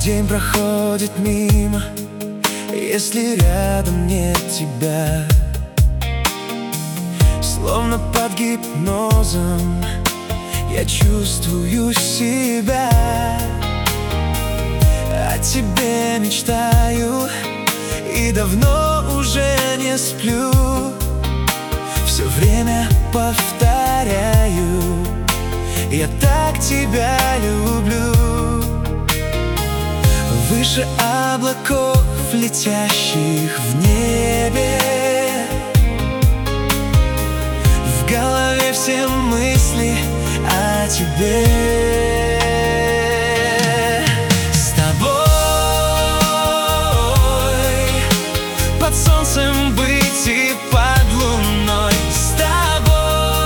День проходит мимо, если рядом нет тебя. Словно под гипнозом я чувствую себя. О тебе мечтаю и давно уже не сплю. Все время повторяю: я так тебя люблю. Выше облаков, летящих в небе, в голове все мысли о тебе. С тобой под солнцем быть и под луной. С тобой,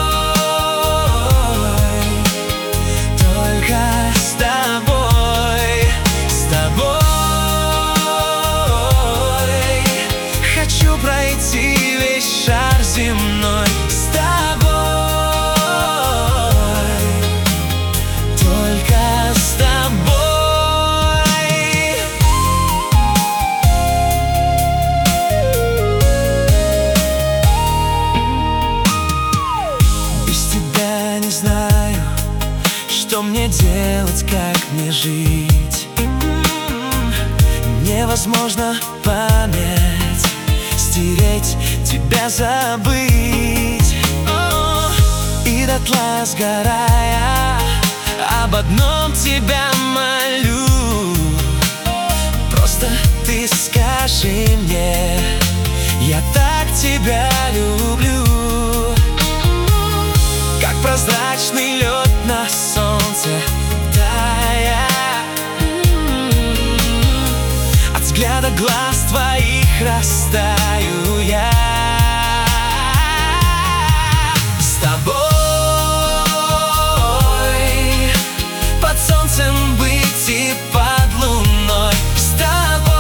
только с тобой. С тобой хочу пройти весь шар земной. С тобой, только с тобой. Без тебя не знаю, что мне делать, как мне жить. Невозможно память стереть, тебя забыть. И дотла сгорая, об одном тебя молю: просто ты скажи мне, я так тебя люблю. Как прозрачный лед на солнце тая, от взгляда глаз твоих растаю я. С тобой под солнцем быть и под луной. С тобой,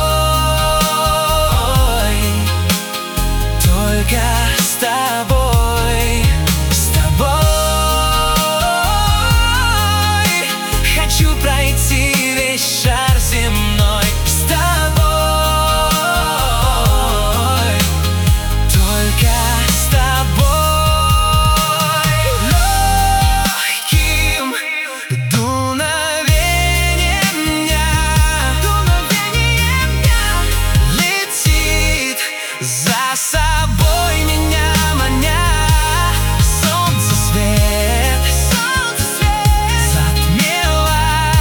только с тобой. С тобой хочу пройти весь шар земной. С тобой, только с тобой. Легким дуновением дня летит за собой меня маня. Солнце свет затмевая,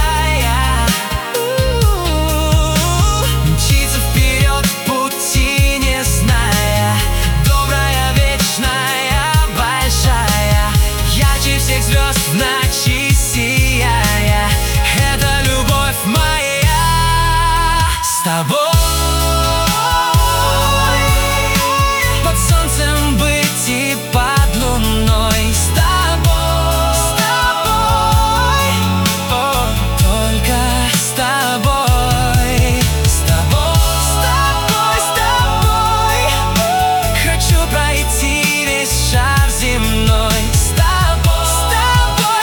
мчится вперед пути не зная. Добрая, вечная, большая, ярче всех звезд в ночи сияя. Это любовь моя. С тобой под солнцем быть и под луной. С тобой, только с тобой. С тобой, с тобой хочу пройти весь шар земной. С тобой,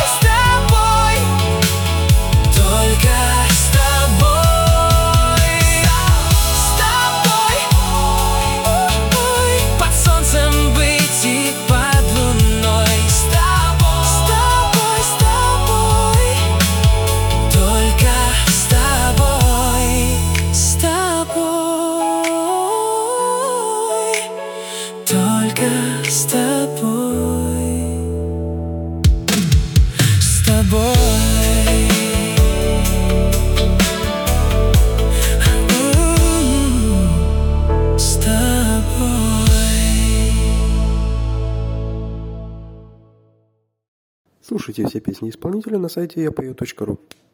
только с тобой. С тобой под солнцем быть и под луной. С тобой, только с тобой. С тобой, только с тобой. С тобой. С тобой. Слушайте все песни исполнителя на сайте yapою.ru.